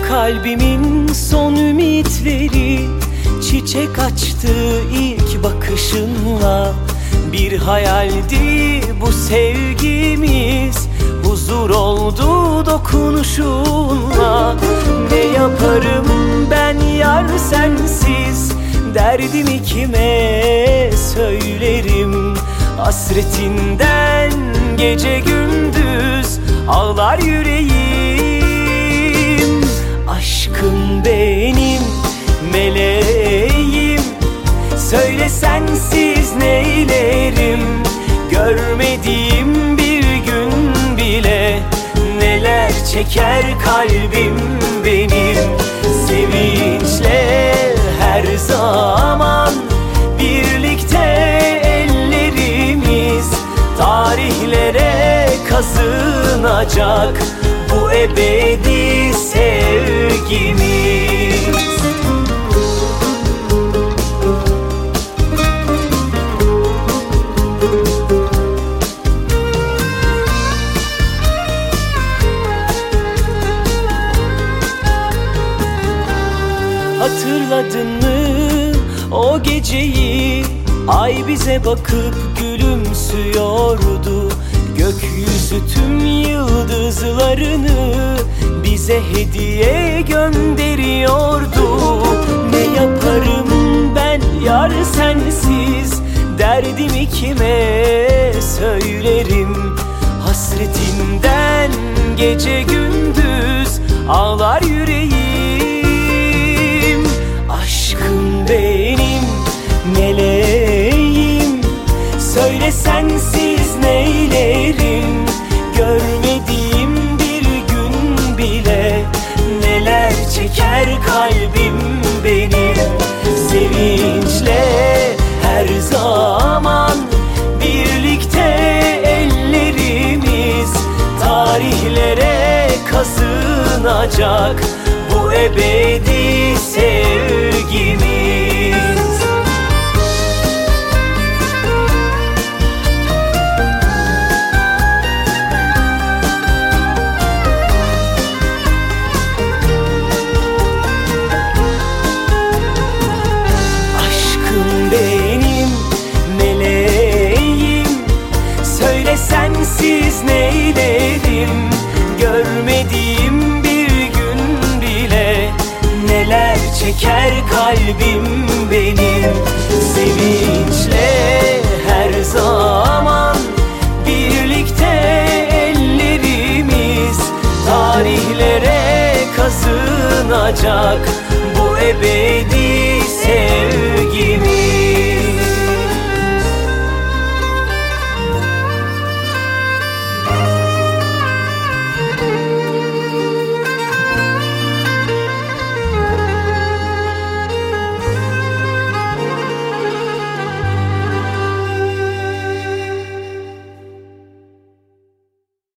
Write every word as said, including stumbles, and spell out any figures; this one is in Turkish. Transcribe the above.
Kalbimin son ümitleri çiçek açtı ilk bakışınla. Bir hayaldi bu sevgimiz, huzur oldu dokunuşunla. Ne yaparım ben yar sensiz, derdimi kime söylerim? Hasretinden gece gündüz ağlar yüreğim. Aşkım benim meleğim, söyle sensiz neylerim? Görmediğim bir gün bile neler çeker kalbim benim. Sevinçle her zaman birlikte ellerimiz, tarihlere kazınacak bu ebedi sevgimiz. Hatırladın mı o geceyi? Ay bize bakıp gülümsüyordu. Gökyüzü tüm yıldızlarını bize hediye gönderiyordu. Ne yaparım ben yar sensiz, derdimi kime söylerim? Hasretinden gece gündüz ağlar yüreğim. Aşkım benim meleğim, söyle sensiz neylerim? Görmediğim bir gün bile neler çeker kalbim benim. Sevinçle her zaman birlikte ellerimiz, tarihlere kazınacak bu ebedi sevgimiz. Sensiz neylerim? Görmediğim bir gün bile neler çeker kalbim benim. Sevinçle her zaman birlikte ellerimiz, tarihlere kazınacak